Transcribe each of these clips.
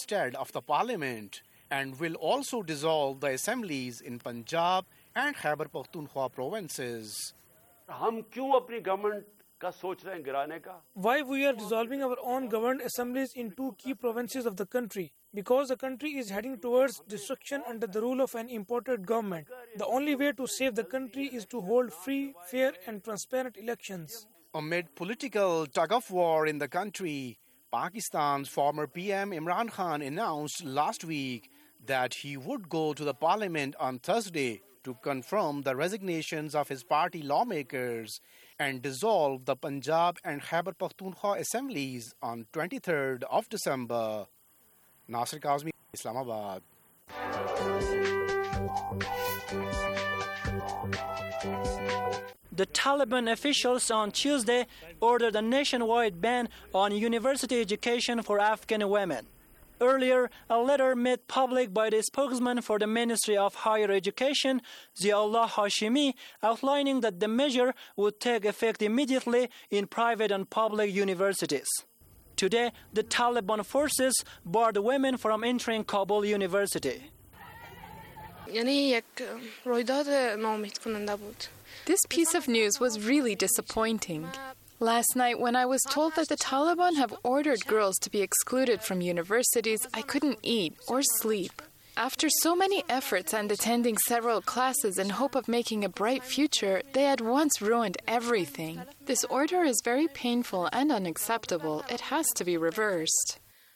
instead of the parliament and will also dissolve the assemblies in Punjab and Khyber Pakhtunkhwa provinces. Why we are dissolving our own governed assemblies in two key provinces of the country? Because the country is heading towards destruction under the rule of an imported government. The only way to save the country is to hold free, fair and transparent elections. Amid political tug-of-war in the country, Pakistan's former PM Imran Khan announced last week that he would go to the parliament on Thursday to confirm the resignations of his party lawmakers and dissolve the Punjab and Khyber Pakhtunkhwa assemblies on 23rd of December. Nasir Kazmi, Islamabad. The Taliban officials on Tuesday ordered a nationwide ban on university education for Afghan women. Earlier, a letter made public by the spokesman for the Ministry of Higher Education, Ziaullah Hashimi, outlining that the measure would take effect immediately in private and public universities. Today, the Taliban forces barred women from entering Kabul University. This piece of news was really disappointing. Last night, when I was told that the Taliban have ordered girls to be excluded from universities, I couldn't eat or sleep. After so many efforts and attending several classes in hope of making a bright future, they at once ruined everything. This order is very painful and unacceptable. It has to be reversed.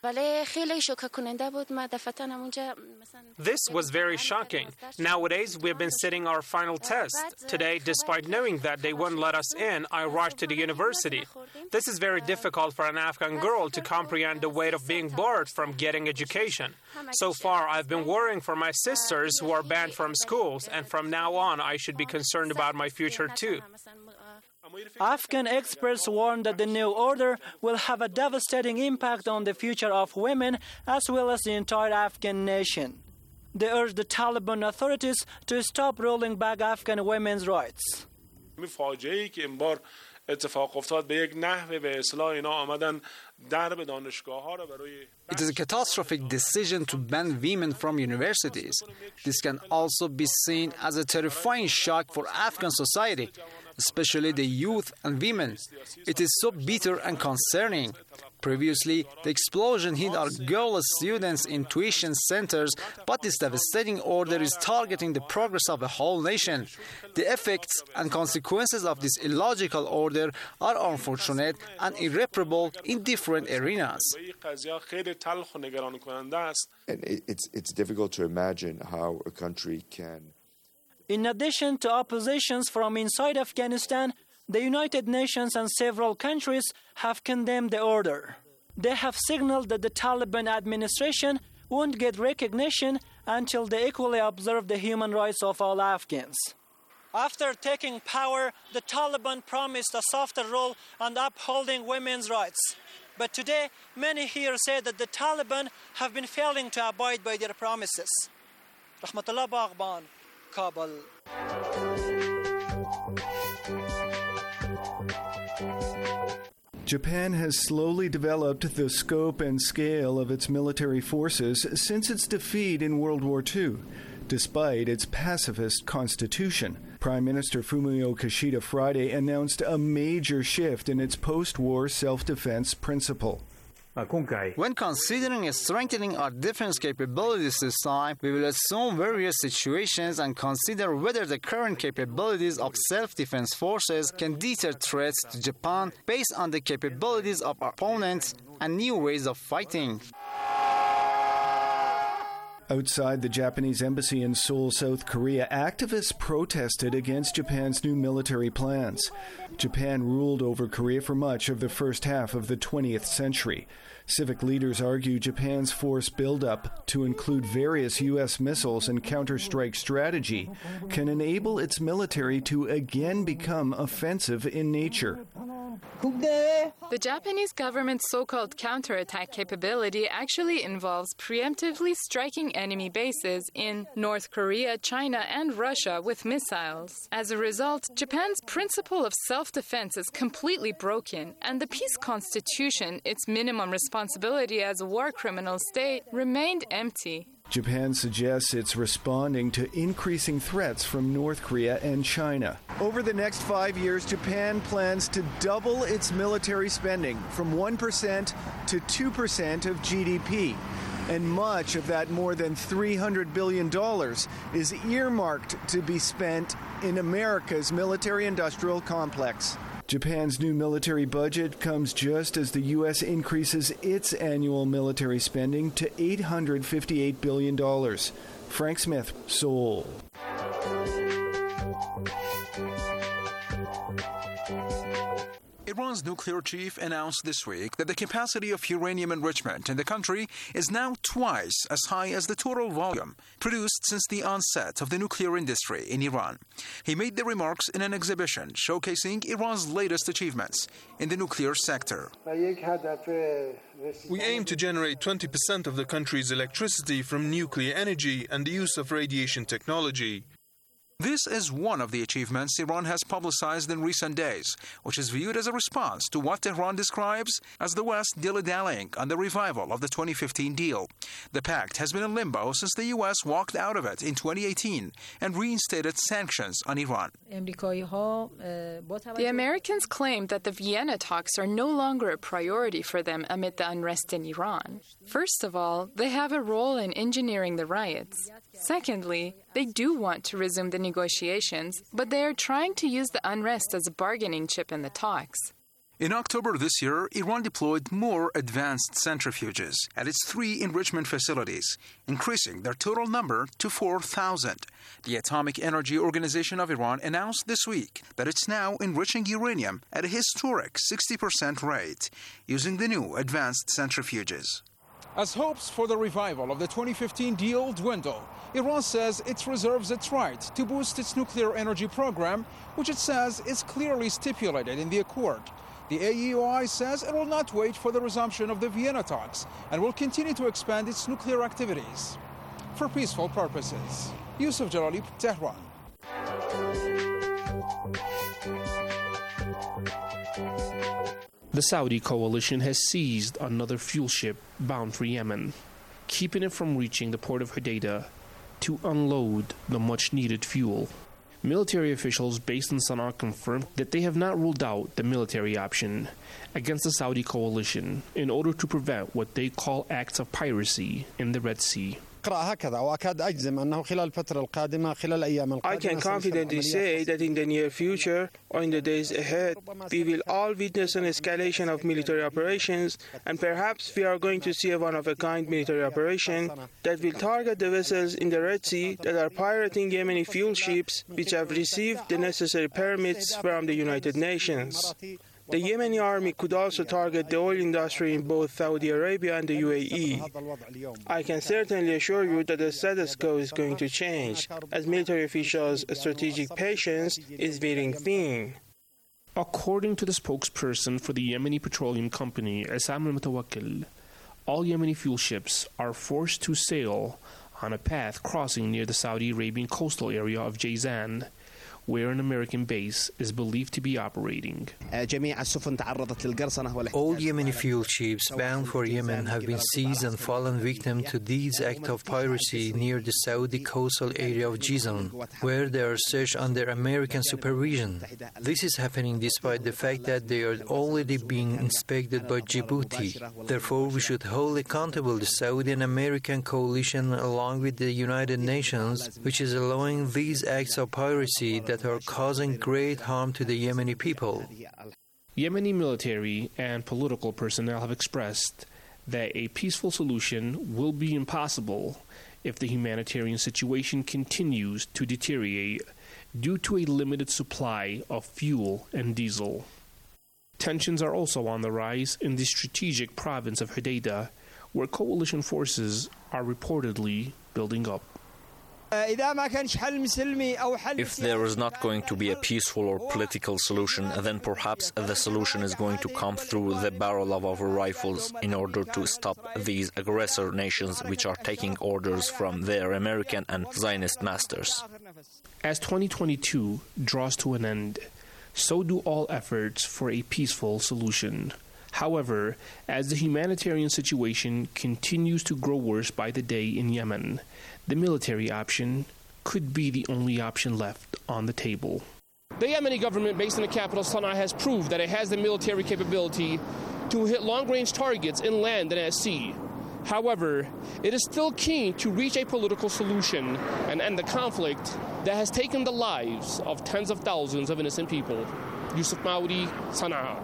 This was very shocking. Nowadays, we've been sitting our final test. Today, despite knowing that they won't let us in, I rushed to the university. This is very difficult for an Afghan girl to comprehend the weight of being barred from getting education. So far, I've been worrying for my sisters who are banned from schools, and from now on, I should be concerned about my future too. Afghan experts warn that the new order will have a devastating impact on the future of women as well as the entire Afghan nation. They urge the Taliban authorities to stop rolling back Afghan women's rights. It is a catastrophic decision to ban women from universities. This can also be seen as a terrifying shock for Afghan society, especially the youth and women. It is so bitter and concerning. Previously, the explosion hit our girl students in tuition centers, but this devastating order is targeting the progress of a whole nation. The effects and consequences of this illogical order are unfortunate and irreparable in different arenas. And it's difficult to imagine how a country can. In addition to oppositions from inside Afghanistan, the United Nations and several countries have condemned the order. They have signaled that the Taliban administration won't get recognition until they equally observe the human rights of all Afghans. After taking power, the Taliban promised a softer role on upholding women's rights. But today, many here say that the Taliban have been failing to abide by their promises. Rahmatullah Baghban, Kabul. Japan has slowly developed the scope and scale of its military forces since its defeat in World War II, despite its pacifist constitution. Prime Minister Fumio Kishida Friday announced a major shift in its post-war self-defense principle. When considering strengthening our defense capabilities this time, we will assume various situations and consider whether the current capabilities of self-defense forces can deter threats to Japan based on the capabilities of our opponents and new ways of fighting. Outside the Japanese embassy in Seoul, South Korea, activists protested against Japan's new military plans. Japan ruled over Korea for much of the first half of the 20th century. Civic leaders argue Japan's force buildup, to include various U.S. missiles and counter-strike strategy, can enable its military to again become offensive in nature. The Japanese government's so-called counterattack capability actually involves preemptively striking enemy bases in North Korea, China, and Russia with missiles. As a result, Japan's principle of self-defense is completely broken, and the peace constitution, its minimum responsibility responsibility as a war criminal state remained empty. Japan suggests it's responding to increasing threats from North Korea and China. Over the next 5 years, Japan plans to double its military spending from 1% to 2% of GDP. And much of that more than $300 billion is earmarked to be spent in America's military-industrial complex. Japan's new military budget comes just as the U.S. increases its annual military spending to $858 billion. Frank Smith, Seoul. Iran's nuclear chief announced this week that the capacity of uranium enrichment in the country is now twice as high as the total volume produced since the onset of the nuclear industry in Iran. He made the remarks in an exhibition showcasing Iran's latest achievements in the nuclear sector. We aim to generate 20% of the country's electricity from nuclear energy and the use of radiation technology. This is one of the achievements Iran has publicized in recent days, which is viewed as a response to what Tehran describes as the West dilly-dallying on the revival of the 2015 deal. The pact has been in limbo since the U.S. walked out of it in 2018 and reinstated sanctions on Iran. The Americans claim that the Vienna talks are no longer a priority for them amid the unrest in Iran. First of all, they have a role in engineering the riots. Secondly, they do want to resume the negotiations, but they are trying to use the unrest as a bargaining chip in the talks. In October this year, Iran deployed more advanced centrifuges at its 3 enrichment facilities, increasing their total number to 4,000. The Atomic Energy Organization of Iran announced this week that it's now enriching uranium at a historic 60% rate, using the new advanced centrifuges. As hopes for the revival of the 2015 deal dwindle, Iran says it reserves its right to boost its nuclear energy program, which it says is clearly stipulated in the accord. The AEOI says it will not wait for the resumption of the Vienna talks and will continue to expand its nuclear activities for peaceful purposes. Yusuf Jalali, Tehran. The Saudi coalition has seized another fuel ship bound for Yemen, keeping it from reaching the port of Hodeidah to unload the much-needed fuel. Military officials based in Sana'a confirmed that they have not ruled out the military option against the Saudi coalition in order to prevent what they call acts of piracy in the Red Sea. I can confidently say that in the near future or in the days ahead, we will all witness an escalation of military operations, and perhaps we are going to see a one-of-a-kind military operation that will target the vessels in the Red Sea that are pirating Yemeni fuel ships which have received the necessary permits from the United Nations. The Yemeni army could also target the oil industry in both Saudi Arabia and the UAE. I can certainly assure you that the status quo is going to change, as military officials' strategic patience is wearing thin. According to the spokesperson for the Yemeni petroleum company, Essam al-Mutawakkil, all Yemeni fuel ships are forced to sail on a path crossing near the Saudi Arabian coastal area of Jazan, where an American base is believed to be operating. All Yemeni fuel ships bound for Yemen have been seized and fallen victim to these acts of piracy near the Saudi coastal area of Jizan, where they are searched under American supervision. This is happening despite the fact that they are already being inspected by Djibouti. Therefore, we should hold accountable the Saudi and American coalition along with the United Nations, which is allowing these acts of piracy that are causing great harm to the Yemeni people. Yemeni military and political personnel have expressed that a peaceful solution will be impossible if the humanitarian situation continues to deteriorate due to a limited supply of fuel and diesel. Tensions are also on the rise in the strategic province of Hodeidah, where coalition forces are reportedly building up. If there is not going to be a peaceful or political solution, then perhaps the solution is going to come through the barrel of our rifles in order to stop these aggressor nations which are taking orders from their American and Zionist masters. As 2022 draws to an end, so do all efforts for a peaceful solution. However, as the humanitarian situation continues to grow worse by the day in Yemen, the military option could be the only option left on the table. The Yemeni government, based in the capital Sana'a, has proved that it has the military capability to hit long-range targets inland and at sea. However, it is still keen to reach a political solution and end the conflict that has taken the lives of tens of thousands of innocent people. Yusuf Maudi, Sana'a.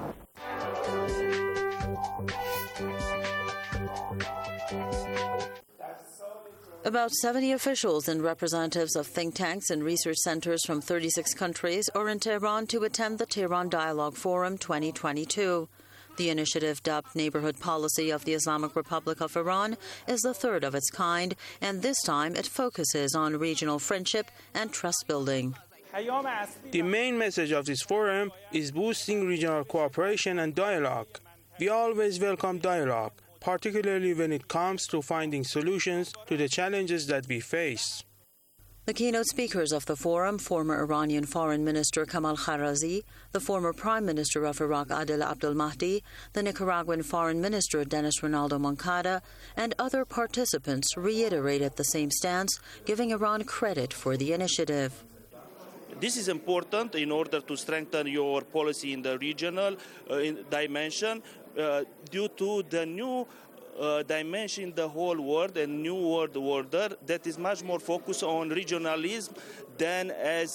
About 70 officials and representatives of think tanks and research centers from 36 countries are in Tehran to attend the Tehran Dialogue Forum 2022. The initiative, dubbed Neighborhood Policy of the Islamic Republic of Iran, is the third of its kind, and this time it focuses on regional friendship and trust building. The main message of this forum is boosting regional cooperation and dialogue. We always welcome dialogue, particularly when it comes to finding solutions to the challenges that we face. The keynote speakers of the forum, former Iranian Foreign Minister Kamal Kharazi, the former Prime Minister of Iraq Adel Abdul Mahdi, the Nicaraguan Foreign Minister Denis Ronaldo Moncada, and other participants reiterated the same stance, giving Iran credit for the initiative. This is important in order to strengthen your policy in the regional dimension due to the new dimension in the whole world and new world order that is much more focused on regionalism than as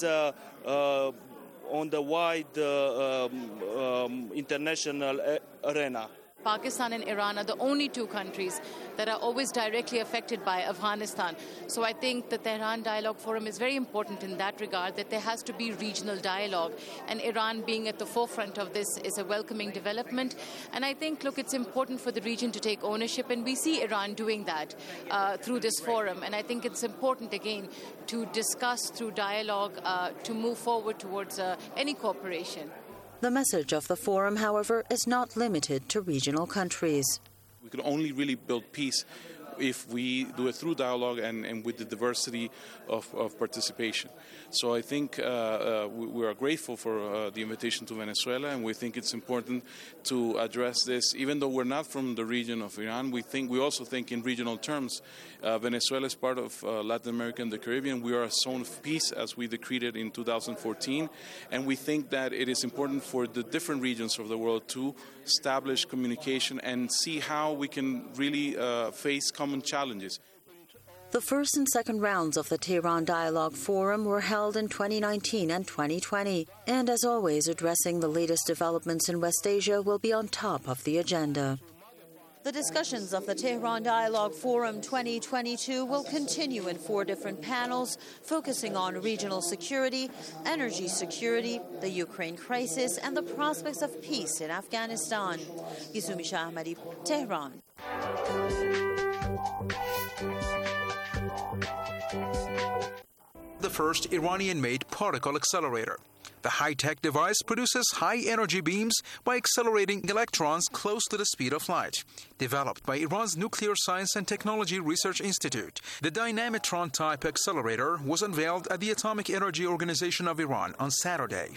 on the wide international arena. Pakistan and Iran are the only two countries that are always directly affected by Afghanistan. So I think the Tehran Dialogue Forum is very important in that regard, that there has to be regional dialogue. And Iran being at the forefront of this is a welcoming development. And I think, look, it's important for the region to take ownership, and we see Iran doing that through this forum. And I think it's important, again, to discuss through dialogue to move forward towards any cooperation. The message of the forum, however, is not limited to regional countries. We can only really build peace if we do it through dialogue and with the diversity of participation. So I think we are grateful for the invitation to Venezuela, and we think it's important to address this. Even though we're not from the region of Iran, we also think in regional terms. Venezuela is part of Latin America and the Caribbean. We are a zone of peace, as we decreed it in 2014, and we think that it is important for the different regions of the world to establish communication and see how we can really face common challenges. The first and second rounds of the Tehran Dialogue Forum were held in 2019 and 2020, and as always, addressing the latest developments in West Asia will be on top of the agenda. The discussions of the Tehran Dialogue Forum 2022 will continue in 4 different panels, focusing on regional security, energy security, the Ukraine crisis, and the prospects of peace in Afghanistan. Yusumi Shah Ahmadi, Tehran. The first Iranian-made particle accelerator. The high-tech device produces high-energy beams by accelerating electrons close to the speed of light. Developed by Iran's Nuclear Science and Technology Research Institute, the Dynamitron-type accelerator was unveiled at the Atomic Energy Organization of Iran on Saturday.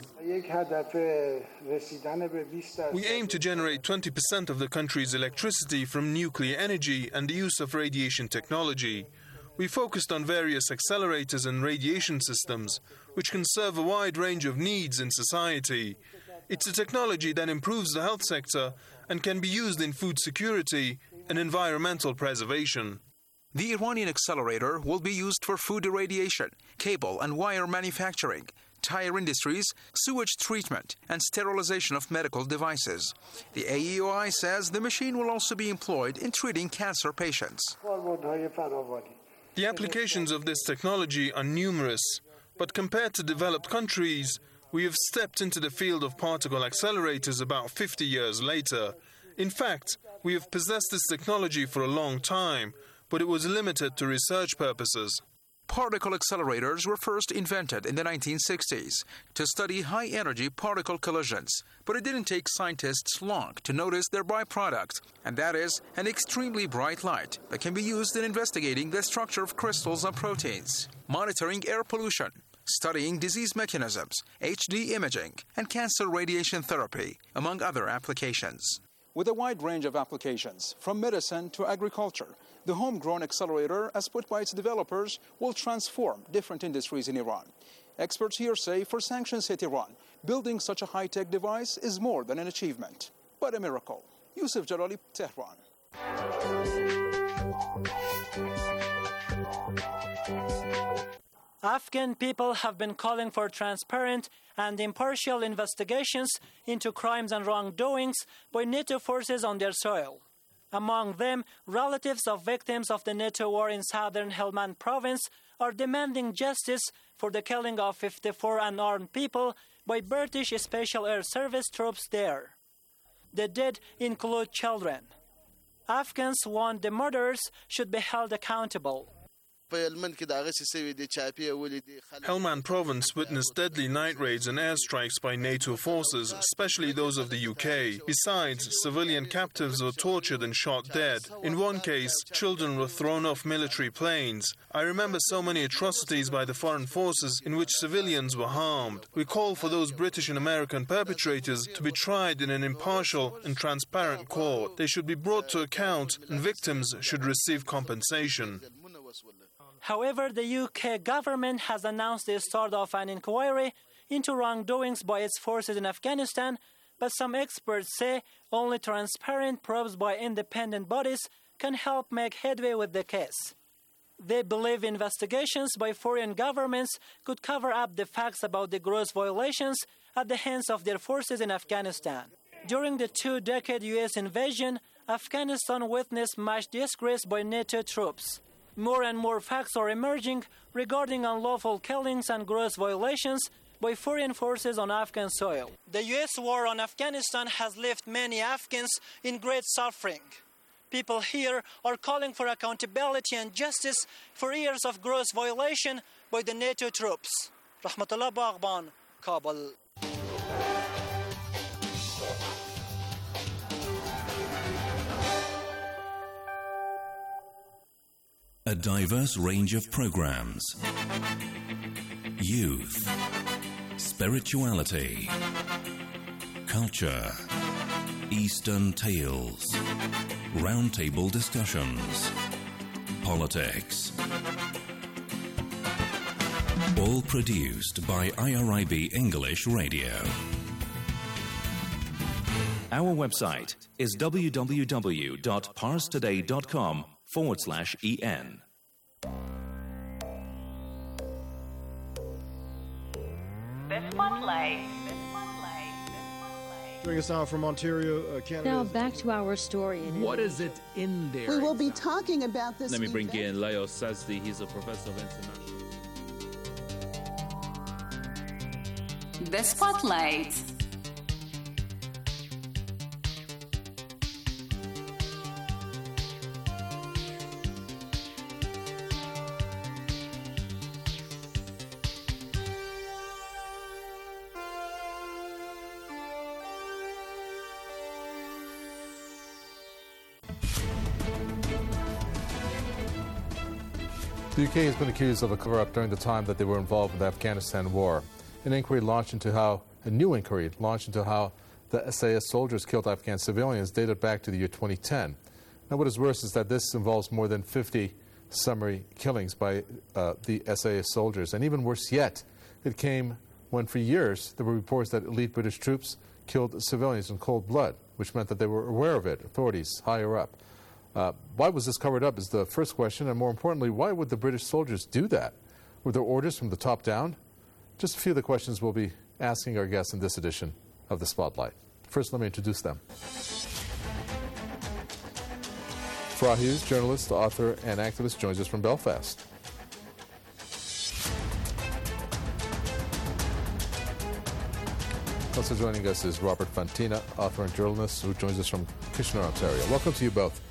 We aim to generate 20% of the country's electricity from nuclear energy and the use of radiation technology. We focused on various accelerators and radiation systems, which can serve a wide range of needs in society. It's a technology that improves the health sector and can be used in food security and environmental preservation. The Iranian accelerator will be used for food irradiation, cable and wire manufacturing, tire industries, sewage treatment, and sterilization of medical devices. The AEOI says the machine will also be employed in treating cancer patients. The applications of this technology are numerous, but compared to developed countries, we have stepped into the field of particle accelerators about 50 years later. In fact, we have possessed this technology for a long time, but it was limited to research purposes. Particle accelerators were first invented in the 1960s to study high-energy particle collisions, but it didn't take scientists long to notice their byproduct, and that is an extremely bright light that can be used in investigating the structure of crystals and proteins, monitoring air pollution, studying disease mechanisms, HD imaging, and cancer radiation therapy, among other applications. with a wide range of applications, from medicine to agriculture. The homegrown accelerator, as put by its developers, will transform different industries in Iran. Experts here say for sanctions hit Iran, building such a high-tech device is more than an achievement, but a miracle. Yusuf Jalali, Tehran. Afghan people have been calling for transparent and impartial investigations into crimes and wrongdoings by NATO forces on their soil. Among them, relatives of victims of the NATO war in southern Helmand province are demanding justice for the killing of 54 unarmed people by British Special Air Service troops there. The dead include children. Afghans want the murderers should be held accountable. Helmand province witnessed deadly night raids and airstrikes by NATO forces, especially those of the UK. Besides, civilian captives were tortured and shot dead. In one case, children were thrown off military planes. I remember so many atrocities by the foreign forces in which civilians were harmed. We call for those British and American perpetrators to be tried in an impartial and transparent court. They should be brought to account and victims should receive compensation. However, the UK government has announced the start of an inquiry into wrongdoings by its forces in Afghanistan, but some experts say only transparent probes by independent bodies can help make headway with the case. They believe investigations by foreign governments could cover up the facts about the gross violations at the hands of their forces in Afghanistan. During the two-decade U.S. invasion, Afghanistan witnessed much disgrace by NATO troops. More and more facts are emerging regarding unlawful killings and gross violations by foreign forces on Afghan soil. The U.S. war on Afghanistan has left many Afghans in great suffering. People here are calling for accountability and justice for years of gross violation by the NATO troops. Rahmatullah Baghban, Kabul. A diverse range of programs. Youth, spirituality, culture, Eastern tales, roundtable discussions, politics. All produced by IRIB English Radio. Our website is www.parstoday.com/en. The Spotlight. Joining us now from Ontario, Canada. Now back to our story. What is it in there? We will be talking about this. Let me bring in Leo Sazdi. He's a professor of international. The Spotlight. The UK has been accused of a cover-up during the time that they were involved in the Afghanistan war. A new inquiry launched into how the SAS soldiers killed Afghan civilians dated back to the year 2010. Now, what is worse is that this involves more than 50 summary killings by the SAS soldiers. And even worse yet, it came when for years there were reports that elite British troops killed civilians in cold blood, which meant that they were aware of it, authorities higher up. Why was this covered up is the first question, and more importantly, why would the British soldiers do that? Were there orders from the top down? Just a few of the questions we'll be asking our guests in this edition of The Spotlight. First, let me introduce them. Farah Hughes, journalist, author, and activist, joins us from Belfast. Also joining us is Robert Fantina, author and journalist, who joins us from Kitchener, Ontario. Welcome to you both.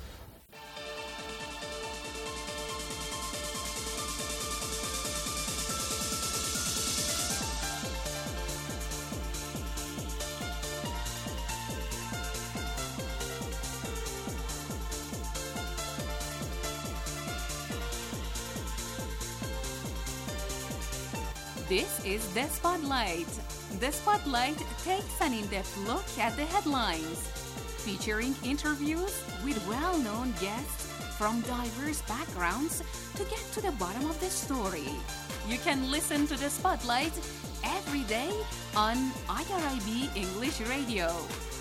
This is The Spotlight. The Spotlight takes an in-depth look at the headlines. featuring interviews with well-known guests from diverse backgrounds to get to the bottom of the story. You can listen to the Spotlight every day on IRIB English Radio.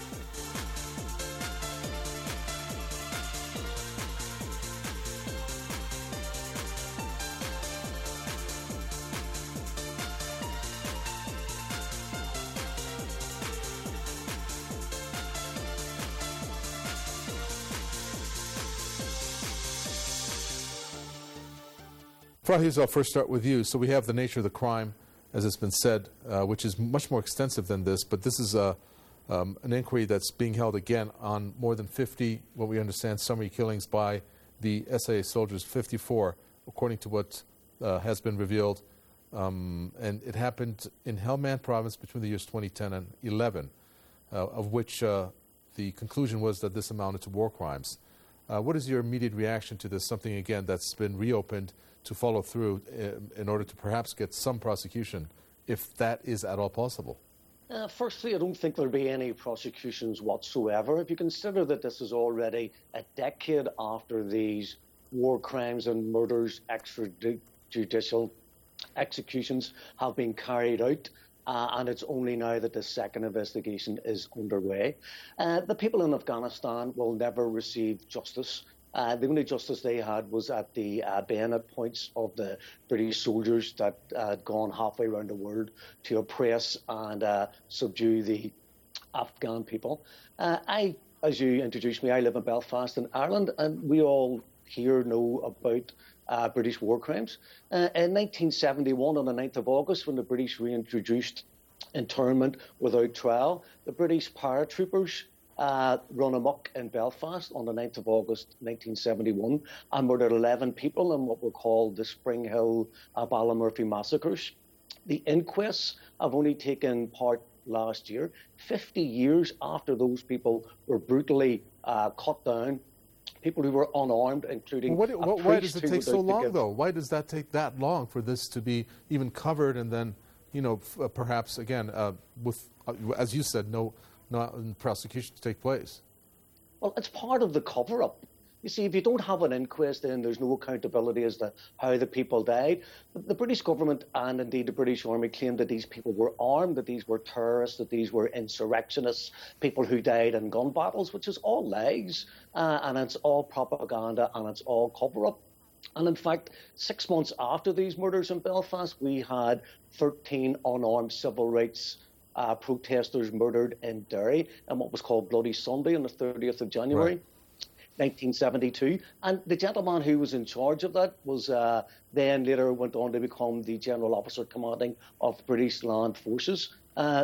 Frahiz, I'll first start with you. So we have the nature of the crime, as it's been said, which is much more extensive than this, but this is an inquiry that's being held again on more than 50, what we understand, summary killings by the SAS soldiers, 54, according to what has been revealed. And it happened in Helmand province between the years 2010 and 11, of which the conclusion was that this amounted to war crimes. What is your immediate reaction to this, something, again, that's been reopened to follow through in order to perhaps get some prosecution, if that is at all possible? Firstly, I don't think there'll be any prosecutions whatsoever. If you consider that this is already a decade after these war crimes and murders, extrajudicial executions have been carried out, and it's only now that the second investigation is underway. The people in Afghanistan will never receive justice. The only justice they had was at the bayonet points of the British soldiers that had gone halfway around the world to oppress and subdue the Afghan people. As you introduced me, I live in Belfast in Ireland, and we all here know about British war crimes. In 1971, on the 9th of August, when the British reintroduced internment without trial, the British paratroopers run amok in Belfast on the 9th of August 1971 and murdered 11 people in what were called the Spring Hill Ballymurphy massacres. The inquests have only taken part last year, 50 years after those people were brutally cut down, people who were unarmed, including why does it take so long, though? Why does that take that long for this to be even covered and then, perhaps, again, with, as you said, no prosecution to take place? Well, it's part of the cover-up. You see, if you don't have an inquest, then there's no accountability as to how the people died. The British government and indeed the British Army claimed that these people were armed, that these were terrorists, that these were insurrectionists, people who died in gun battles, which is all lies, and it's all propaganda, and it's all cover-up. And in fact, 6 months after these murders in Belfast, we had 13 unarmed civil rights protesters murdered in Derry on what was called Bloody Sunday on the 30th of January, 1972. And the gentleman who was in charge of that was then later went on to become the General Officer Commanding of British Land Forces. A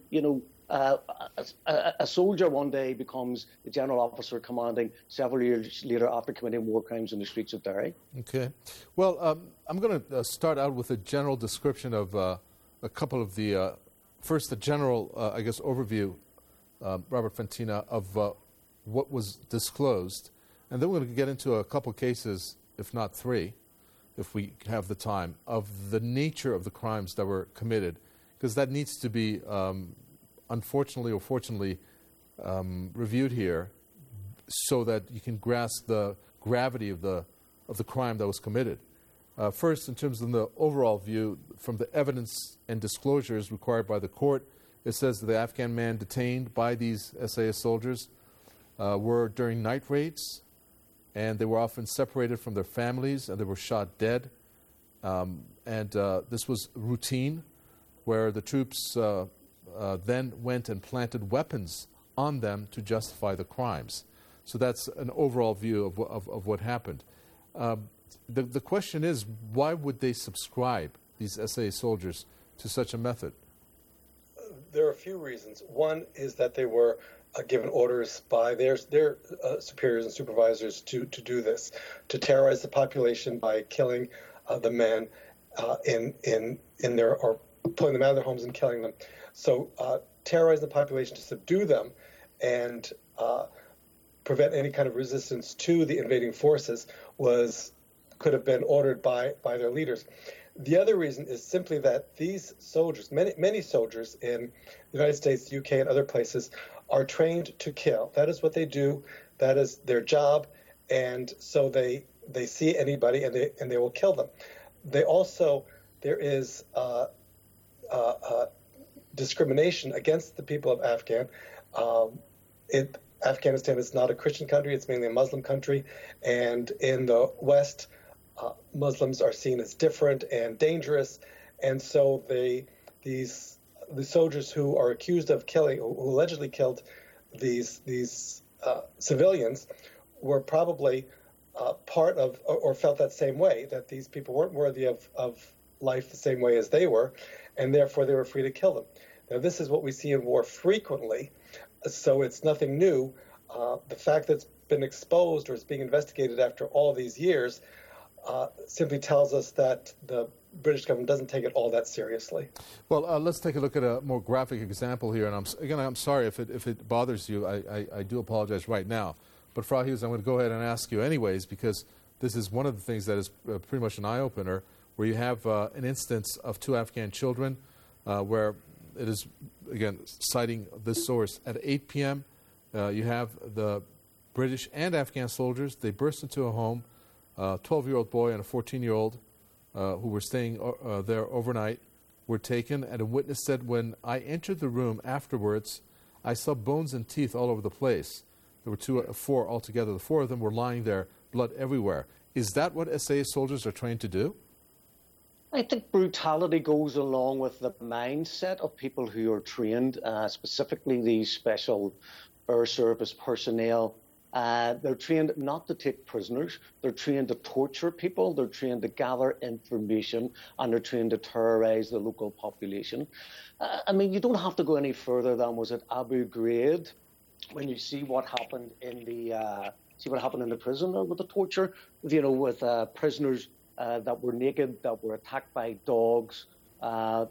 soldier one day becomes the General Officer Commanding several years later after committing war crimes in the streets of Derry. Okay. Well, I'm going to start out with a general description of a couple of the... First, the general, overview, Robert Fantina, of what was disclosed. And then we're going to get into a couple cases, if not three, if we have the time, of the nature of the crimes that were committed. Because that needs to be, unfortunately or fortunately, reviewed here so that you can grasp the gravity of the crime that was committed. First, in terms of the overall view, from the evidence and disclosures required by the court, it says that the Afghan men detained by these SAS soldiers were during night raids, and they were often separated from their families, and they were shot dead. This was routine, where the troops then went and planted weapons on them to justify the crimes. So that's an overall view of what happened. The question is, why would they subscribe, these SA soldiers, to such a method? There are a few reasons. One is that they were given orders by their superiors and supervisors to do this, to terrorize the population by killing the men in their, or pulling them out of their homes and killing them. So terrorize the population to subdue them and prevent any kind of resistance to the invading forces was could have been ordered by their leaders. The other reason is simply that these soldiers, many soldiers in the United States, UK, and other places, are trained to kill. That is what they do. That is their job, and so they see anybody and they will kill them. There is discrimination against the people of Afghanistan is not a Christian country; it's mainly a Muslim country, and in the West, Muslims are seen as different and dangerous, and so the soldiers who are accused of killing, who allegedly killed these civilians, were probably part of or felt that same way, that these people weren't worthy of life the same way as they were, and therefore they were free to kill them. Now, this is what we see in war frequently, so it's nothing new. The fact that it's been exposed or is being investigated after all these years simply tells us that the British government doesn't take it all that seriously. Well, let's take a look at a more graphic example here. And I'm sorry if it bothers you. I do apologize right now. But Frau Hughes, I'm going to go ahead and ask you anyways, because this is one of the things that is pretty much an eye-opener, where you have an instance of 2 Afghan children where it is, again, citing this source, at 8 p.m. You have the British and Afghan soldiers. They burst into a home. A 12-year-old boy and a 14-year-old who were staying there overnight were taken, and a witness said, when I entered the room afterwards, I saw bones and teeth all over the place. There were 4 altogether. The 4 of them were lying there, blood everywhere. Is that what SAS soldiers are trained to do? I think brutality goes along with the mindset of people who are trained, specifically these special air service personnel. They're trained not to take prisoners. They're trained to torture people. They're trained to gather information, and they're trained to terrorize the local population. I mean, you don't have to go any further than was at Abu Ghraib, when you see what happened in the prison with the torture, with prisoners that were naked, that were attacked by dogs. The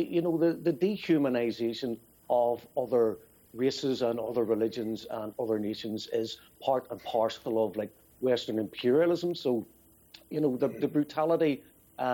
dehumanization of other races and other religions and other nations is part and parcel of Western imperialism. So, the brutality,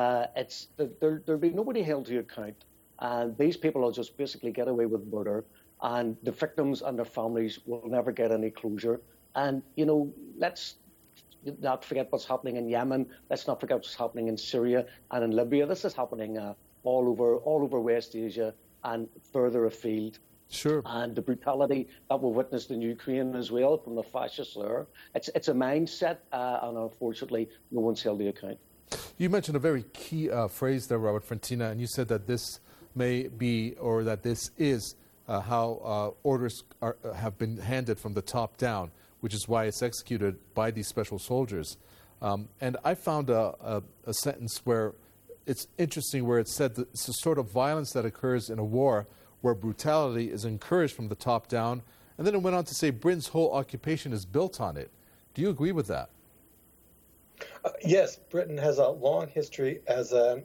there'll be nobody held to account, and these people will just basically get away with murder, and the victims and their families will never get any closure. And let's not forget what's happening in Yemen. Let's not forget what's happening in Syria and in Libya. This is happening all over West Asia and further afield. Sure. And the brutality that we witnessed in Ukraine as well from the fascists there. It's a mindset, and unfortunately, no one's held the account. You mentioned a very key phrase there, Robert Frontina, and you said that this may be, or that this is how orders have been handed from the top down, which is why it's executed by these special soldiers. And I found a sentence where it's interesting, where it said that it's a sort of violence that occurs in a war where brutality is encouraged from the top down. And then it went on to say Britain's whole occupation is built on it. Do you agree with that? Yes, Britain has a long history as a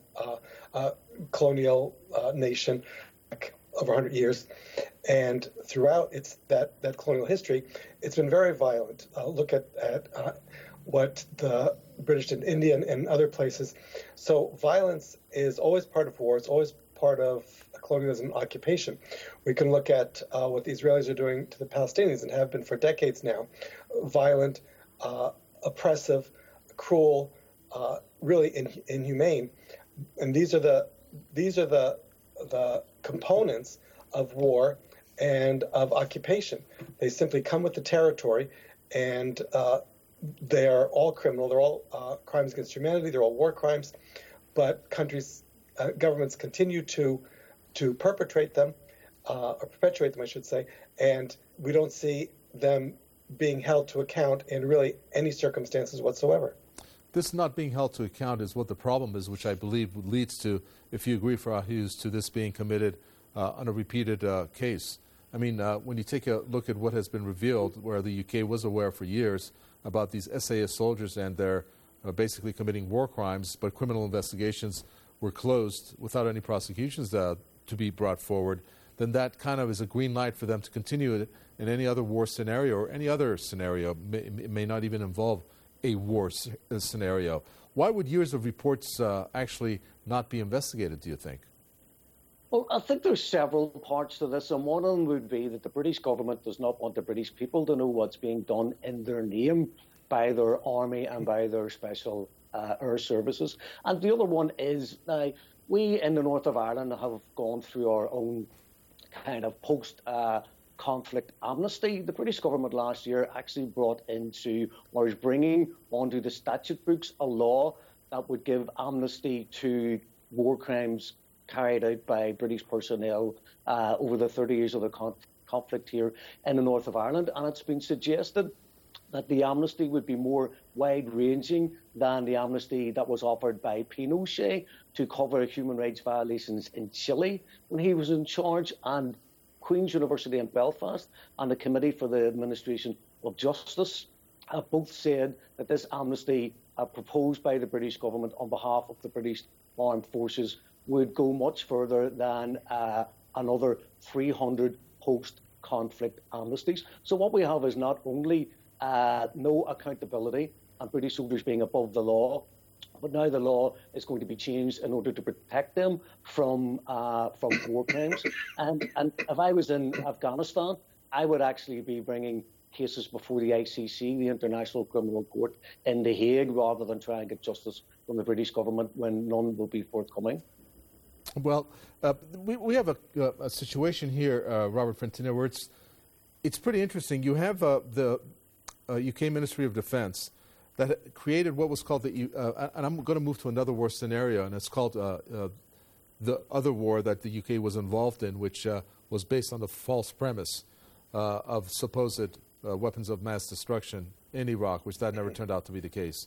colonial nation, over 100 years, and throughout that colonial history, it's been very violent. Look at what the British did in India and other places. So violence is always part of war. It's always part of colonialism and occupation. We can look at what the Israelis are doing to the Palestinians and have been for decades now. Violent, oppressive, cruel, really inhumane. And these are the components of war and of occupation. They simply come with the territory, and they are all criminal. They're all crimes against humanity. They're all war crimes. But governments continue to perpetrate them, or perpetuate them, I should say, and we don't see them being held to account in really any circumstances whatsoever. This not being held to account is what the problem is, which I believe leads to, if you agree, Frau Hughes, to this being committed on a repeated case. I mean, when you take a look at what has been revealed, where the UK was aware for years about these SAS soldiers and their basically committing war crimes, but criminal investigations were closed without any prosecutions to be brought forward, then that kind of is a green light for them to continue it in any other war scenario or any other scenario. It may not even involve a war scenario. Why would years of reports actually not be investigated, do you think? Well, I think there's several parts to this, and one of them would be that the British government does not want the British people to know what's being done in their name by their army and by their special air services. And the other one is, we in the north of Ireland have gone through our own kind of post-conflict amnesty. The British government last year actually brought into, or is bringing onto the statute books, a law that would give amnesty to war crimes carried out by British personnel over the 30 years of the conflict here in the north of Ireland. And it's been suggested that the amnesty would be more wide-ranging than the amnesty that was offered by Pinochet to cover human rights violations in Chile when he was in charge. And Queen's University in Belfast and the Committee for the Administration of Justice have both said that this amnesty proposed by the British government on behalf of the British Armed Forces would go much further than another 300 post-conflict amnesties. So what we have is not only no accountability and British soldiers being above the law, but now the law is going to be changed in order to protect them from war crimes. And if I was in Afghanistan, I would actually be bringing cases before the ICC, the International Criminal Court, in The Hague, rather than try and get justice from the British government when none will be forthcoming. Well, we have a situation here, Robert Frontier, where it's pretty interesting. You have the UK Ministry of Defence that created what was called the, and I'm going to move to another war scenario, and it's called the other war that the UK was involved in, which was based on the false premise of supposed weapons of mass destruction in Iraq, which that never turned out to be the case.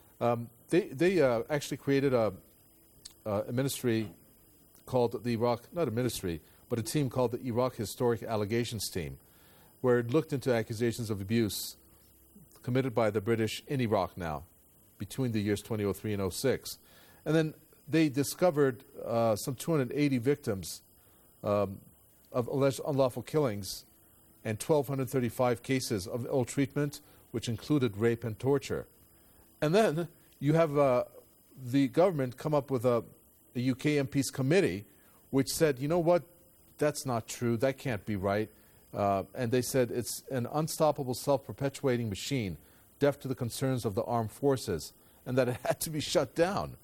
They actually created a ministry called the Iraq, not a ministry, but a team called the Iraq Historic Allegations Team, where it looked into accusations of abuse committed by the British in Iraq now, between the years 2003 and 2006. And then they discovered some 280 victims of alleged unlawful killings and 1,235 cases of ill treatment, which included rape and torture. And then you have the government come up with a UK MPs committee, which said, you know what, that's not true, that can't be right. And they said it's an unstoppable self-perpetuating machine, deaf to the concerns of the armed forces, and that it had to be shut down.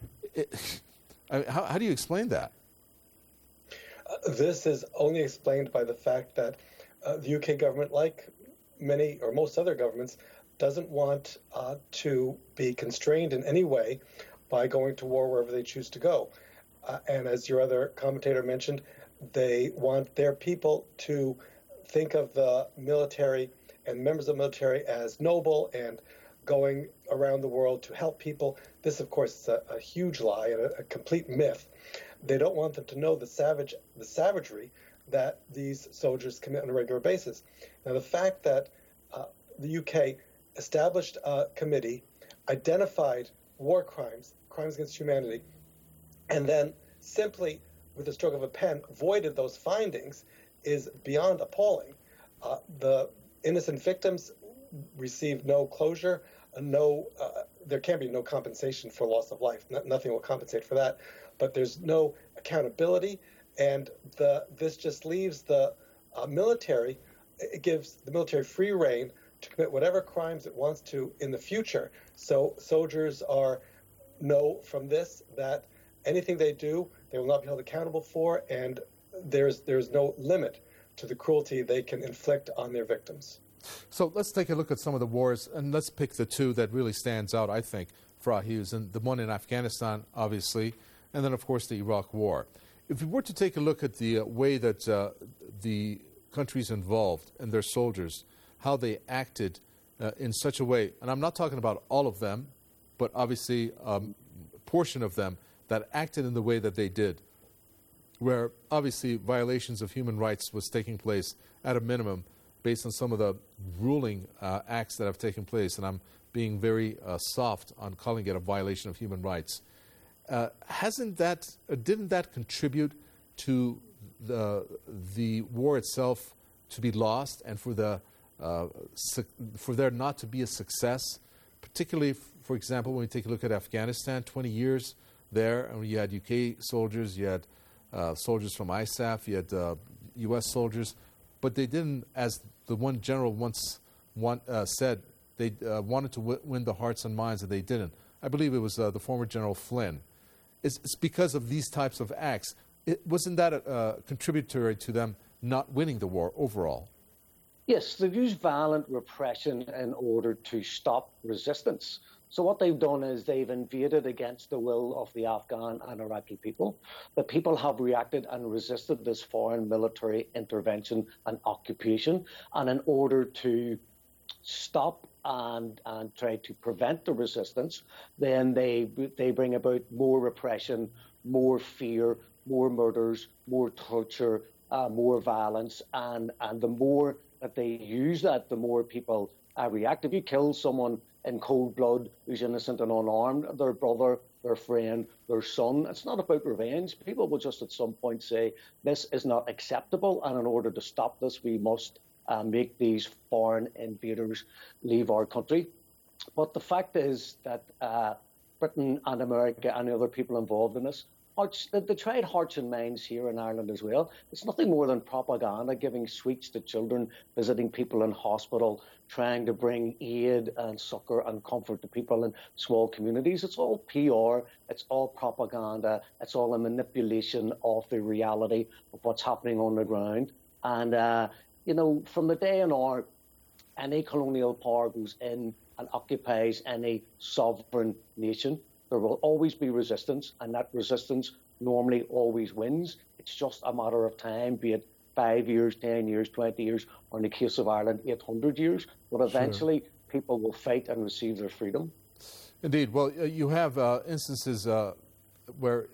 How do you explain that? This is only explained by the fact that the UK government, like many or most other governments, doesn't want to be constrained in any way by going to war wherever they choose to go. And as your other commentator mentioned, they want their people to think of the military and members of the military as noble and going around the world to help people. This, of course, is a huge lie and a complete myth. They don't want them to know the savagery that these soldiers commit on a regular basis. Now, the fact that the UK established a committee, identified war crimes, crimes against humanity, and then simply, with the stroke of a pen, voided those findings is beyond appalling. The innocent victims receive no closure, there can be no compensation for loss of life. Nothing will compensate for that. But there's no accountability, and this just leaves the military, it gives the military free rein to commit whatever crimes it wants to in the future. So soldiers know from this that anything they do, they will not be held accountable for, and there's no limit to the cruelty they can inflict on their victims. So let's take a look at some of the wars, and let's pick the two that really stands out, I think, for our Hughes, and the one in Afghanistan, obviously, and then, of course, the Iraq War. If we were to take a look at the way that the countries involved and their soldiers, how they acted in such a way, and I'm not talking about all of them, but obviously a portion of them that acted in the way that they did, where obviously violations of human rights was taking place at a minimum based on some of the ruling acts that have taken place, and I'm being very soft on calling it a violation of human rights. Didn't that contribute to the war itself to be lost, and for there not to be a success particularly, for example, when we take a look at Afghanistan, 20 years there, and you had UK soldiers, you had soldiers from ISAF, you had U.S. soldiers, but they didn't, as the one general once said, they wanted to win the hearts and minds, and they didn't. I believe it was the former General Flynn. It's because of these types of acts. Wasn't that a contributory to them not winning the war overall? Yes, they've used violent repression in order to stop resistance. So what they've done is they've invaded against the will of the Afghan and Iraqi people. The people have reacted and resisted this foreign military intervention and occupation. And in order to stop and try to prevent the resistance, then they bring about more repression, more fear, more murders, more torture, more violence. And the more that they use that, the more people react. If you kill someone in cold blood who's innocent and unarmed, their brother, their friend, their son, it's not about revenge. People will just at some point say, this is not acceptable, and in order to stop this, we must make these foreign invaders leave our country. But the fact is that Britain and America and the other people involved in this, they tried hearts and minds here in Ireland as well. It's nothing more than propaganda, giving sweets to children, visiting people in hospital, trying to bring aid and succour and comfort to people in small communities. It's all PR, it's all propaganda, it's all a manipulation of the reality of what's happening on the ground. And, you know, from the day and hour, any colonial power goes in and occupies any sovereign nation, there will always be resistance, and that resistance normally always wins. It's just a matter of time, be it 5 years, 10 years, 20 years, or in the case of Ireland, 800 years. But eventually, people will fight and receive their freedom. Indeed. Well, you have instances where,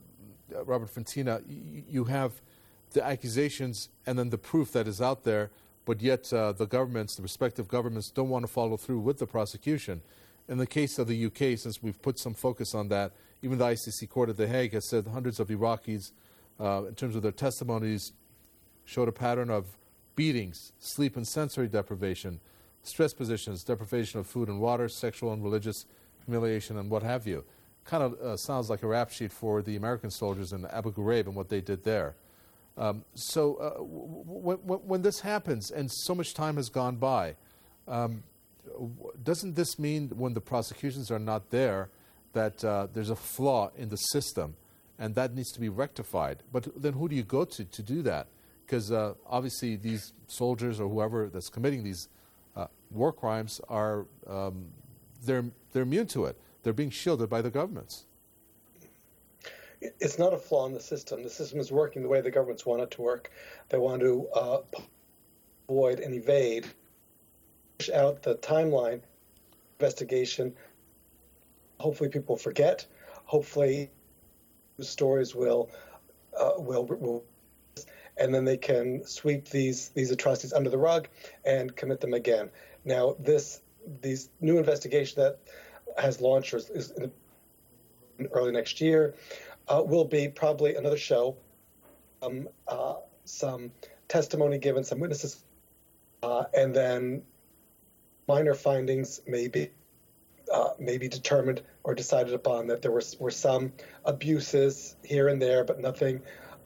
Robert Fantina, you have the accusations and then the proof that is out there, but yet the governments, the respective governments, don't want to follow through with the prosecution. In the case of the UK, since we've put some focus on that, even the ICC Court at The Hague has said hundreds of Iraqis, in terms of their testimonies, showed a pattern of beatings, sleep and sensory deprivation, stress positions, deprivation of food and water, sexual and religious humiliation, and what have you. Kind of sounds like a rap sheet for the American soldiers in Abu Ghraib and what they did there. When this happens, and so much time has gone by, doesn't this mean when the prosecutions are not there that there's a flaw in the system and that needs to be rectified? But then who do you go to do that? Because obviously these soldiers or whoever that's committing these war crimes are they're immune to it. They're being shielded by the governments. It's not a flaw in the system. The system is working the way the governments want it to work. They want to avoid and evade, push out the timeline investigation. Hopefully people forget. Hopefully the stories will and then they can sweep these atrocities under the rug and commit them again. Now, these new investigation that has launched is in early next year will be probably another show, some testimony given, some witnesses, and then minor findings may be determined or decided upon that there were some abuses here and there, but nothing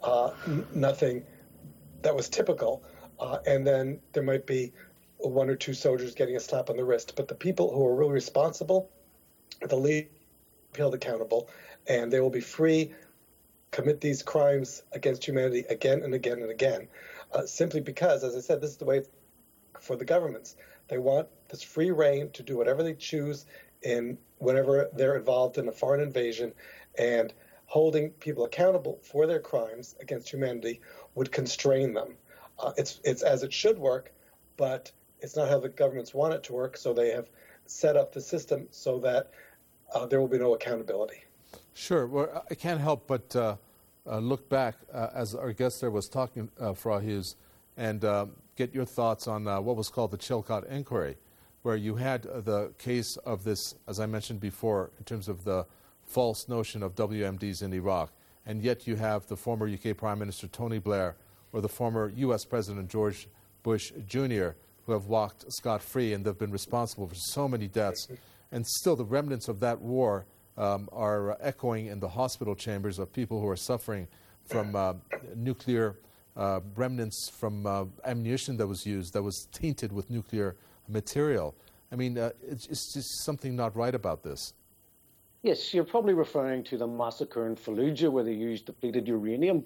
that was typical. And then there might be one or two soldiers getting a slap on the wrist. But the people who are really responsible, the lead, be held accountable, and they will be free, commit these crimes against humanity again and again and again, simply because, as I said, this is the way for the governments. They want this free reign to do whatever they choose whenever they're involved in a foreign invasion, and holding people accountable for their crimes against humanity would constrain them. It's as it should work, but it's not how the governments want it to work, so they have set up the system so that there will be no accountability. Sure. Well, I can't help but look back as our guest there was talking, Frá Hughes, and get your thoughts on what was called the Chilcot Inquiry, where you had the case of this, as I mentioned before, in terms of the false notion of WMDs in Iraq, and yet you have the former UK Prime Minister Tony Blair or the former U.S. President George Bush Jr., who have walked scot-free, and they've been responsible for so many deaths. And still, the remnants of that war are echoing in the hospital chambers of people who are suffering from nuclear remnants from ammunition that was used, that was tainted with nuclear material. I mean, it's just something not right about this. Yes, you're probably referring to the massacre in Fallujah where they used depleted uranium.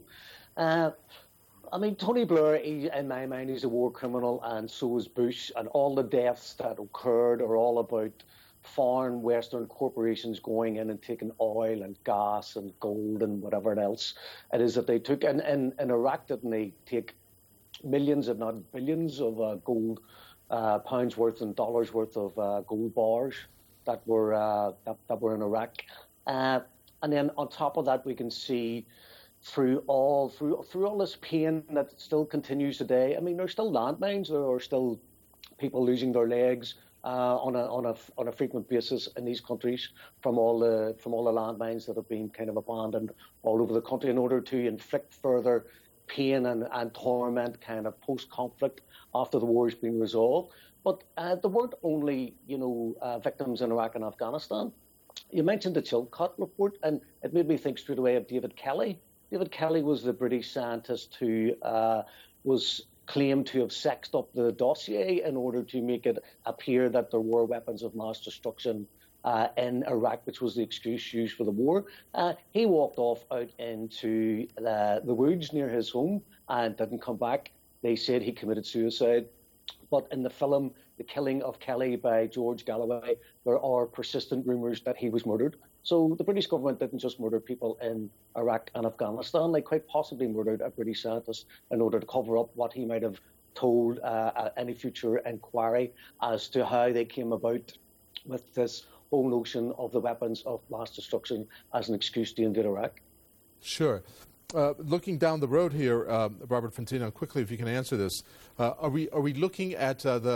I mean, Tony Blair, in my mind, he's a war criminal, and so is Bush, and all the deaths that occurred are all about foreign Western corporations going in and taking oil and gas and gold and whatever else it is that they took. And in Iraq, didn't they take millions, if not billions, of gold, pounds worth and dollars worth of gold bars that were in Iraq? And then on top of that, we can see through all this pain that still continues today. I mean, there's still landmines. There are still people losing their legs on a frequent basis in these countries from all the landmines that have been kind of abandoned all over the country in order to inflict further pain and torment, kind of post-conflict after the war has been resolved. But there weren't only victims in Iraq and Afghanistan. You mentioned the Chilcot report, and it made me think straight away of David Kelly. David Kelly was the British scientist who was claimed to have sexed up the dossier in order to make it appear that there were weapons of mass destruction in Iraq, which was the excuse used for the war. He walked off out into the woods near his home and didn't come back. They said he committed suicide. But in the film, The Killing of Kelly by George Galloway, there are persistent rumours that he was murdered. So the British government didn't just murder people in Iraq and Afghanistan. They quite possibly murdered a British scientist in order to cover up what he might have told any future inquiry as to how they came about with this whole notion of the weapons of mass destruction as an excuse to invade Iraq. Sure. Looking down the road here, Robert Fantino, quickly, if you can answer this, are we looking at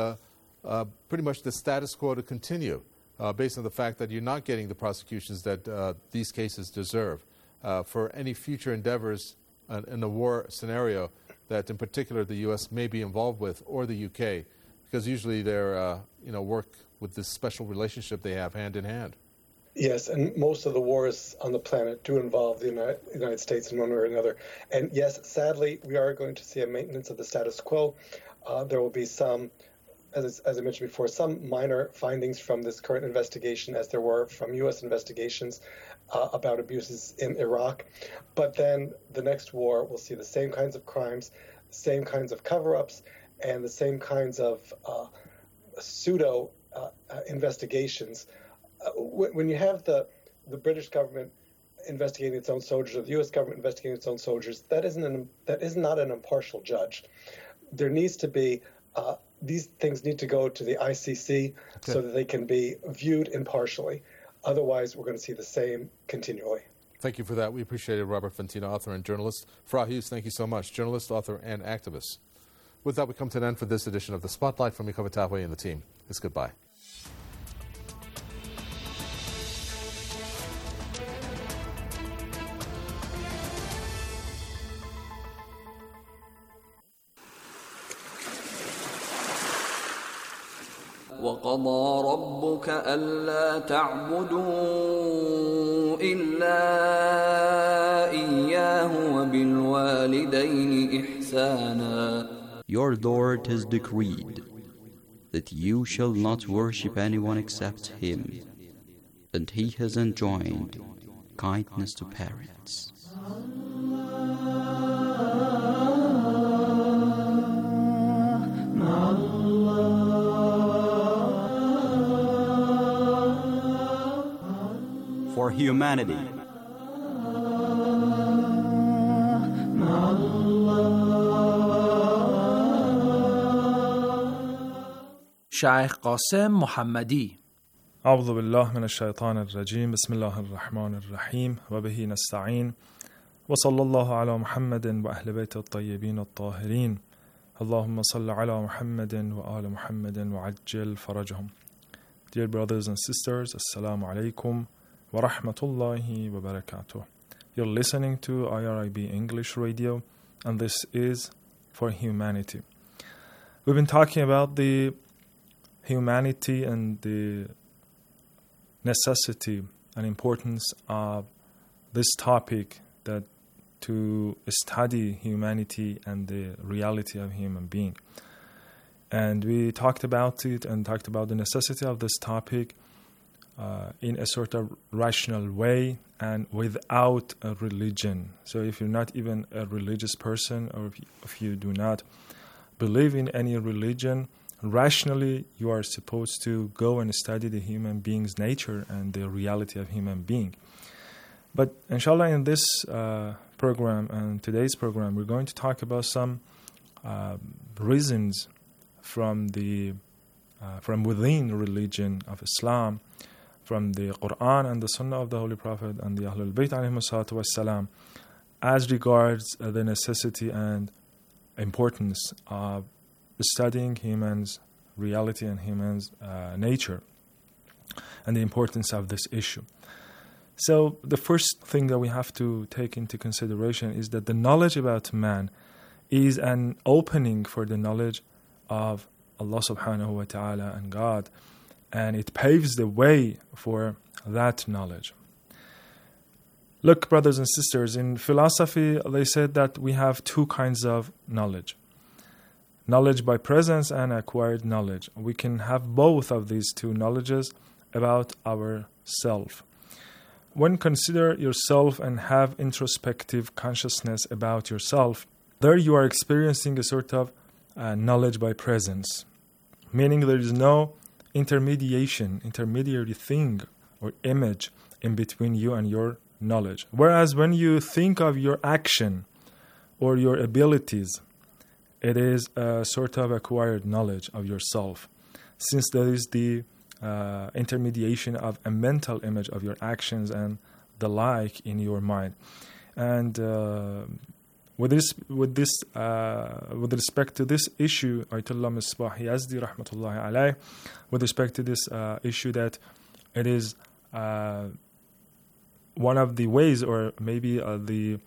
pretty much the status quo to continue? Based on the fact that you're not getting the prosecutions that these cases deserve, for any future endeavors in a war scenario that, in particular, the U.S. may be involved with, or the U.K., because usually they're work with this special relationship they have hand in hand. Yes, and most of the wars on the planet do involve the United States in one way or another. And yes, sadly, we are going to see a maintenance of the status quo. There will be some, as I mentioned before, some minor findings from this current investigation, as there were from U.S. investigations about abuses in Iraq. But then the next war will see the same kinds of crimes, same kinds of cover-ups, and the same kinds of pseudo investigations. When you have the British government investigating its own soldiers, or the U.S. government investigating its own soldiers, that is not an impartial judge. There needs to be these things need to go to the ICC so that they can be viewed impartially. Otherwise, we're going to see the same continually. Thank you for that. We appreciate it, Robert Fantino, author and journalist. Farah Hughes, thank you so much, journalist, author, and activist. With that, we come to an end for this edition of The Spotlight. From Mikova Tahwe and the team, it's goodbye. وقضى ربك ألا تعبدوا إلا إياه وبالوالدين إحسانا. Your Lord has decreed that you shall not worship anyone except Him, and He has enjoined kindness to parents. For humanity. Shaykh Qasim Muhammadi. أعوذ بالله من الشيطان الرجيم بسم الله الرحمن الرحيم وبه نستعين وصلى الله على محمد وأهل بيت الطيبين الطاهرين اللهم صل على محمد وآل محمد وعجل فرجهم. Dear brothers and sisters, Assalamu alaikum wa rahmatullahi wa barakatuh. You're listening to IRIB English Radio, and this is For Humanity. We've been talking about the humanity and the necessity and importance of this topic, that to study humanity and the reality of human being. And we talked about it and talked about the necessity of this topic in a sort of rational way and without a religion. So if you're not even a religious person, or if you do not believe in any religion, rationally you are supposed to go and study the human being's nature and the reality of human being. But inshallah, in this program and today's program, we're going to talk about some reasons from within religion of Islam, from the Quran and the Sunnah of the Holy Prophet and the Ahlul Bayt alayhimu salatu wassalam, as regards the necessity and importance of studying humans' reality and humans' nature, and the importance of this issue. So the first thing that we have to take into consideration is that the knowledge about man is an opening for the knowledge of Allah subhanahu wa ta'ala and God, and it paves the way for that knowledge. Look, brothers and sisters, in philosophy they said that we have two kinds of knowledge. Knowledge by presence and acquired knowledge. We can have both of these two knowledges about ourself. When consider yourself and have introspective consciousness about yourself, there you are experiencing a sort of knowledge by presence, meaning there is no intermediary thing or image in between you and your knowledge. Whereas when you think of your action or your abilities, it is a sort of acquired knowledge of yourself, since there is the intermediation of a mental image of your actions and the like in your mind. And with respect to this issue, Ayatollah Misbah Yazdi rahmatullahi alayh, with respect to this issue, that it is one of the ways, or maybe the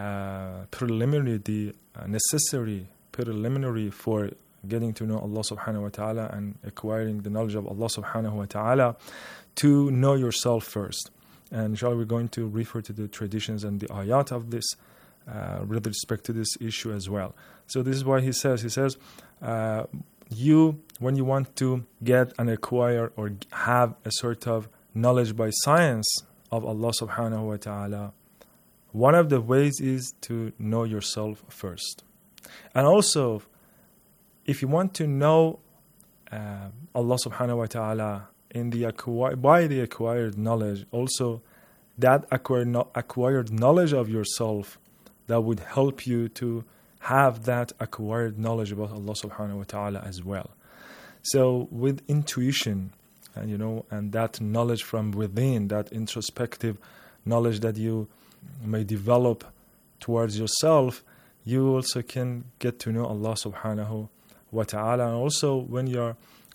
necessary preliminary for getting to know Allah subhanahu wa ta'ala and acquiring the knowledge of Allah subhanahu wa ta'ala, to know yourself first. And inshallah we're going to refer to the traditions and the ayat of this with respect to this issue as well. So this is why he says, you, when you want to get and acquire or have a sort of knowledge by science of Allah subhanahu wa ta'ala, one of the ways is to know yourself first. And also, if you want to know Allah subhanahu wa ta'ala by the acquired knowledge, also that acquired knowledge of yourself, that would help you to have that acquired knowledge about Allah subhanahu wa ta'ala as well. So with intuition, and that knowledge from within, that introspective knowledge that you may develop towards yourself, you also can get to know Allah subhanahu wa ta'ala. And also when you're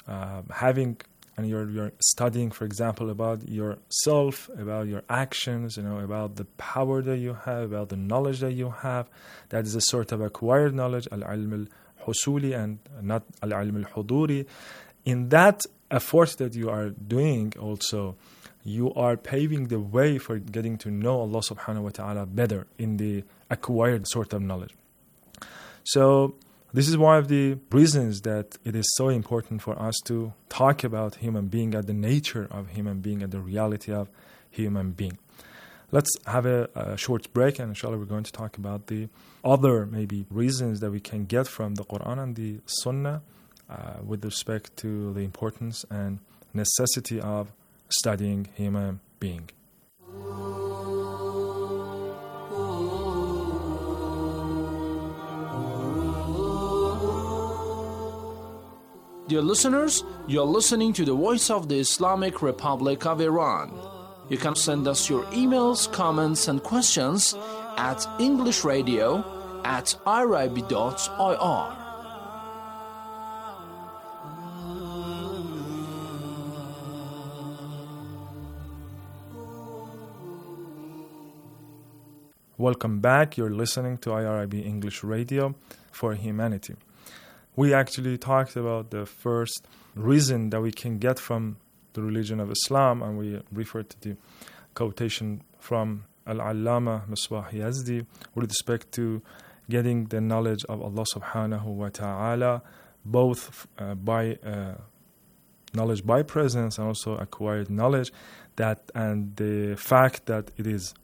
you're studying, for example, about yourself, about your actions, about the power that you have, about the knowledge that you have, that is a sort of acquired knowledge, al-ilm al-husuli and not al-ilm al-huduri. In that effort that you are doing also, you are paving the way for getting to know Allah subhanahu wa ta'ala better in the acquired sort of knowledge. So this is one of the reasons that it is so important for us to talk about human being and the nature of human being and the reality of human being. Let's have a short break, and inshallah we're going to talk about the other maybe reasons that we can get from the Quran and the Sunnah with respect to the importance and necessity of studying human being. Dear listeners, you're listening to the Voice of the Islamic Republic of Iran. You can send us your emails, comments, and questions at englishradio@irib.ir. Welcome back. You're listening to IRIB English Radio for Humanity. We actually talked about the first reason that we can get from the religion of Islam, and we refer to the quotation from Al-Allama Misbah Yazdi with respect to getting the knowledge of Allah subhanahu wa ta'ala, both by knowledge by presence and also acquired knowledge, and the fact that it is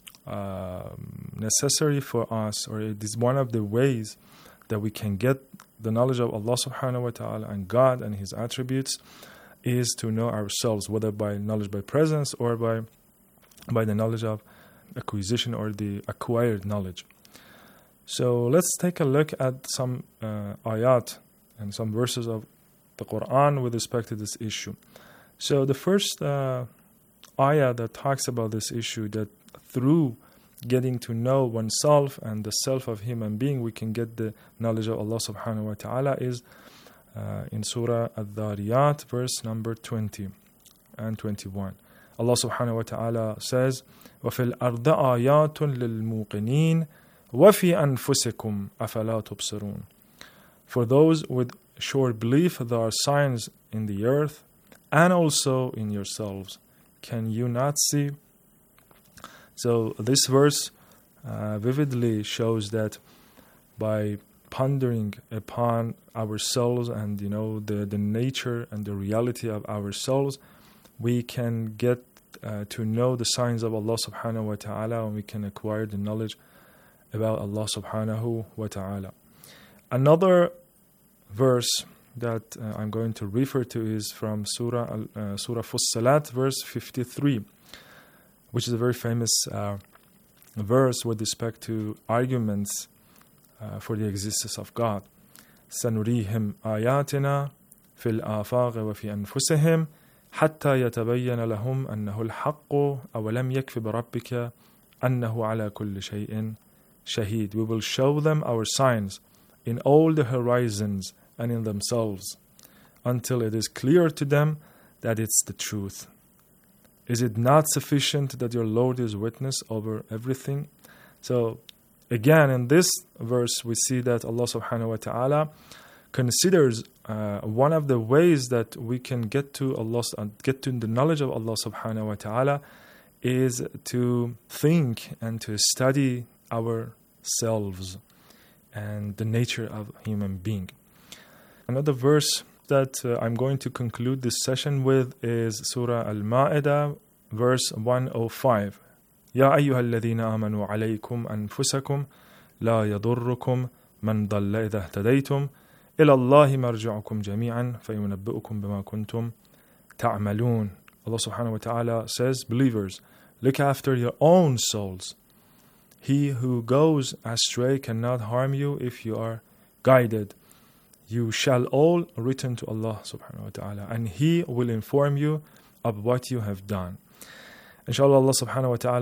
necessary for us, or it is one of the ways that we can get the knowledge of Allah subhanahu wa ta'ala and God and His attributes, is to know ourselves, whether by knowledge by presence or by the knowledge of acquisition or the acquired knowledge. So let's take a look at some ayat and some verses of the Quran with respect to this issue. So the first ayah that talks about this issue, that through getting to know oneself and the self of human being we can get the knowledge of Allah subhanahu wa ta'ala, is in Surah Al-Dhariyat, verse number 20 and 21. Allah subhanahu wa ta'ala says, وَفِي الْأَرْضِ آيَاتٌ لِلْمُوقِنِينَ وَفِي أَنفُسِكُمْ أَفَلَا تُبْصِرُونَ. For those with sure belief, there are signs in the earth and also in yourselves. Can you not see? So this verse vividly shows that by pondering upon ourselves and the nature and the reality of ourselves, we can get to know the signs of Allah subhanahu wa ta'ala, and we can acquire the knowledge about Allah subhanahu wa ta'ala. Another verse that I'm going to refer to is from Surah Fussilat, verse 53, which is a very famous verse with respect to arguments for the existence of God. سَنُرِيهِمْ آيَاتِنَا فِي الْآفَاقِ وَفِي أَنفُسِهِمْ حَتَّى يَتَبَيَّنَ لَهُمْ أَنَّهُ الْحَقُّ أَوَلَمْ يَكْفِ بِرَبِّكَ أَنَّهُ عَلَى كُلِّ شَيْءٍ شَهِيدٌ. We will show them our signs in all the horizons and in themselves, until it is clear to them that it's the truth. Is it not sufficient that your Lord is witness over everything? So again, in this verse, we see that Allah subhanahu wa ta'ala considers one of the ways that we can get to the knowledge of Allah subhanahu wa ta'ala is to think and to study ourselves and the nature of human being. Another verse that I'm going to conclude this session with is Surah Al-Ma'idah, verse 105. يا أيها الذين آمنوا عليكم أنفسكم لا يضركم من ضل إذا اهتديتم إلى الله مرجعكم جميعا فينبئكم بما كنتم تعملون. Allah subhanahu wa ta'ala says, believers, look after your own souls. He who goes astray cannot harm you if you are guided. You shall all return to Allah subhanahu wa ta'ala, and He will inform you of what you have done. Inshallah, Allah subhanahu wa ta'ala